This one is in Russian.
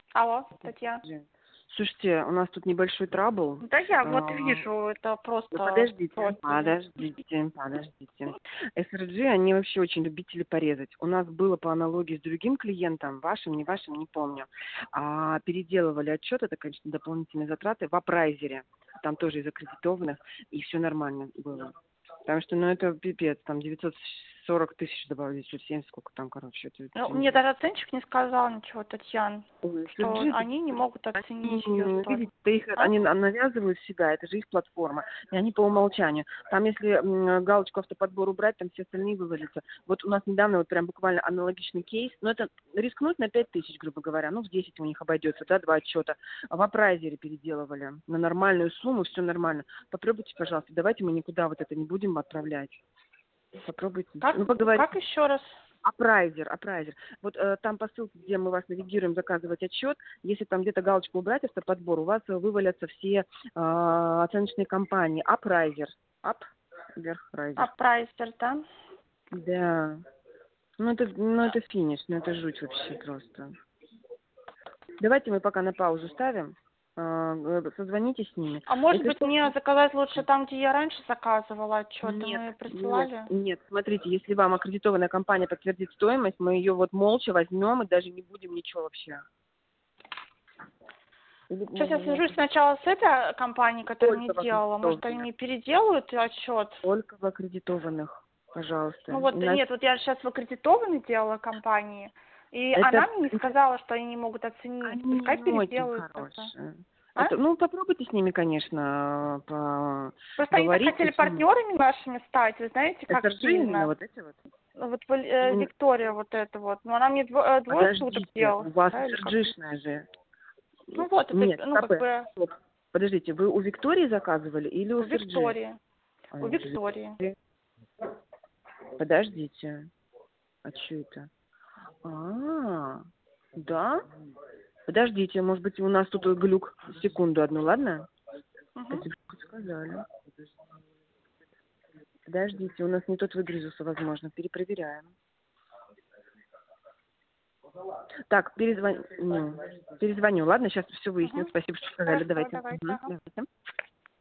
Алло, Татьяна. Слушайте, у нас тут небольшой трабл. Да я вот вижу, это Ну, просто... подождите. SRG, они вообще очень любители порезать. У нас было по аналогии с другим клиентом, вашим, не помню. Переделывали отчет, это, конечно, дополнительные затраты в апрайзере. Там тоже из аккредитованных, и все нормально было. Потому что, это пипец, там 940 тысяч добавили, 70, сколько там, короче. Ну, мне даже оценщик не сказал ничего, Татьяна, что SRG, они не могут оценить ее стоимость. видите, они навязывают себя, это же их платформа, и они по умолчанию. Там, если галочку автоподбор убрать, там все остальные вывалятся. Вот у нас недавно вот прям буквально аналогичный кейс, но это рискнуть на 5000, грубо говоря, в 10 у них обойдется, да, 2 отчета. В апрайзере переделывали на нормальную сумму, все нормально. Попробуйте, пожалуйста, давайте мы никуда вот это не будем отправлять. Попробуйте. Как еще раз? Апрайзер. Вот там по ссылке, где мы вас навигируем заказывать отчет, если там где-то галочку убрать автоподбор, у вас вывалятся все оценочные компании. Апрайзер. Апрайзер, да? Да. Это финиш, это жуть вообще просто. Давайте мы пока на паузу ставим. Созвоните с ними. А может быть, мне заказать лучше там, где я раньше заказывала отчеты, мы присылали? Нет, смотрите, если вам аккредитованная компания подтвердит стоимость, мы ее вот молча возьмем и даже не будем ничего вообще. Сейчас я свяжусь сначала с этой компанией, которая мне делала. Может, они мне переделают отчет? Только в аккредитованных, пожалуйста. Нет, вот я сейчас в аккредитованной делала компании, и она мне не сказала, что они не могут оценить. Они Пускай не переделают очень хорошие. это. Попробуйте с ними, конечно, Просто они так хотели партнерами нашими стать, вы знаете, как сильно. вот эти вот? Вот Виктория вот эта вот. Но она мне двое суток делала. У вас SRG-шная же. Нет, Стоп. Подождите, вы у Виктории заказывали или у SRG? Виктории. У Виктории. Подождите. А что это? Да? Подождите, может быть, у нас тут глюк. Секунду одну, ладно? Сказали. Подождите, у нас не тот выгрузился, возможно. Перепроверяем. Так, перезвоню. Ладно, сейчас все выясню. Спасибо, что сказали. Давайте. Давайте.